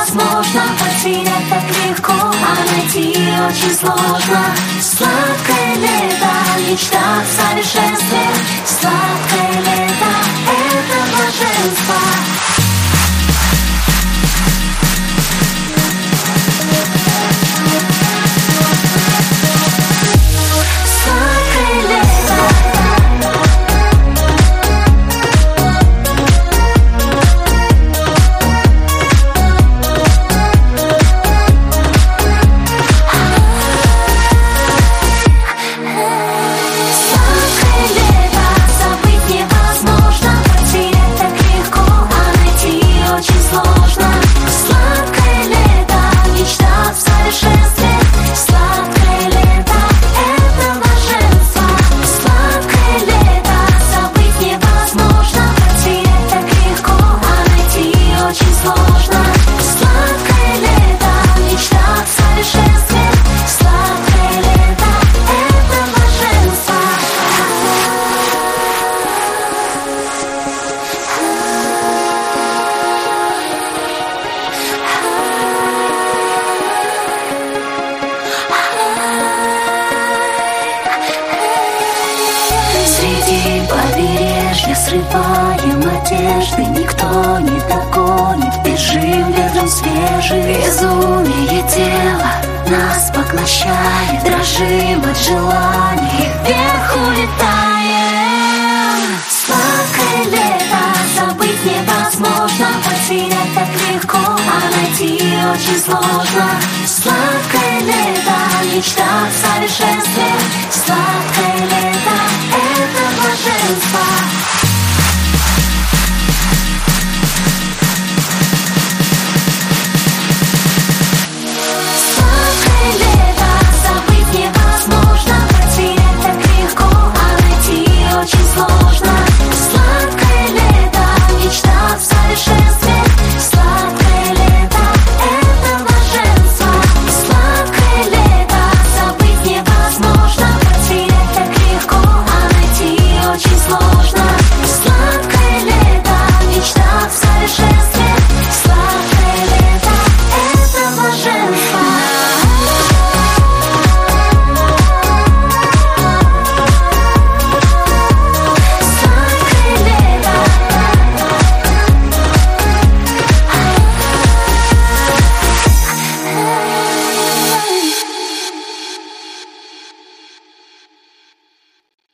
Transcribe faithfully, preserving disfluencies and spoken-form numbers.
невозможно, потерять так легко, а найти очень сложно. Сладкое лето, мечта в совершенстве. Сладкое лето — это блаженство. Побережье срываем одежды, никто не догонит, бежим ветром свежим. Безумие тела нас поглощает, дрожим от желаний, вверх улетаем. Сладкое лето, забыть невозможно, потерять так легко, а найти очень сложно. Сладкое лето, мечта в совершенстве. Сладкое лето — это